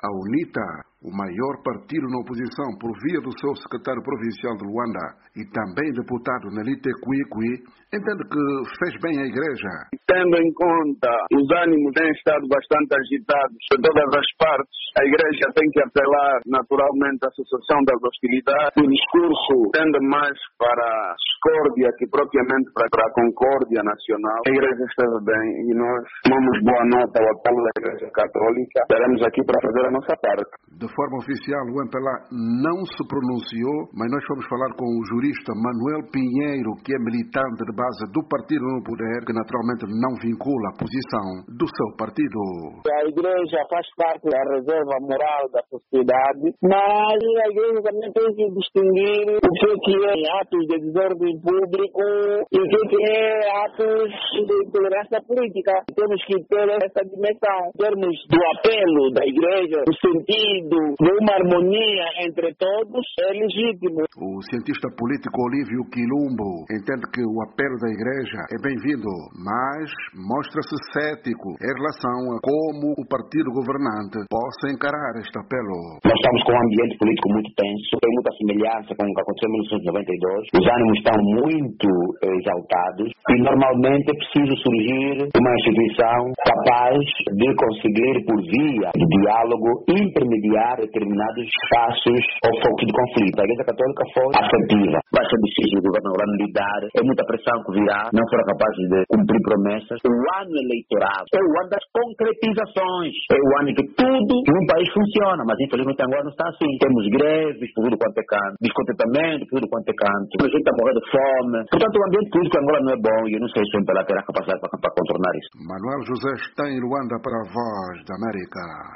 A UNITA, o maior partido na oposição por via do seu secretário provincial de Luanda e também deputado Nelite Kwikwi, entende que fez bem a igreja. Tendo em conta os ânimos têm estado bastante agitados de todas as partes, a igreja tem que apelar naturalmente à cessação das hostilidades. O discurso tende mais para a discórdia que propriamente para a concórdia nacional. A igreja esteve bem e nós tomamos boa nota ao apelo da igreja católica. Estaremos aqui para fazer a nossa parte. De forma oficial, o MPLA não se pronunciou, mas nós fomos falar com o jurista Manuel Pinheiro, que é militante de base do partido no poder, que naturalmente não vincula a posição do seu partido. A igreja faz parte da reserva moral da sociedade, mas a igreja também tem que distinguir o que é atos de desordem público e o que é atos de intolerância política. Temos que ter essa dimensão. Em termos do apelo da igreja, o sentido de uma harmonia entre todos é legítimo. O cientista político Olívio Quilumbo entende que o apelo da igreja é bem-vindo, mas mostra-se cético em relação a como o partido governante possa encarar este apelo. Nós estamos com um ambiente político muito tenso, tem muita semelhança com o que aconteceu em 1992. Os ânimos estão muito exaltados e normalmente é preciso surgir uma instituição capaz de conseguir, por via de diálogo, intermediar determinados espaços ou focos de conflito. A Igreja Católica foi assertiva. Vai ser difícil o governo agora lidar, é muita pressão que virá, não foram capazes de cumprir promessas. O ano eleitoral é o ano das concretizações, é o ano em que tudo num país funciona, mas infelizmente agora não está assim. Temos greves por tudo quanto é canto, descontentamento por tudo quanto é canto, a gente está morrendo de fome. Portanto, o ambiente político agora não é bom e eu não sei se o MPLA terá capacidade para contornar isso. Manuel José está em Luanda para a Voz da América.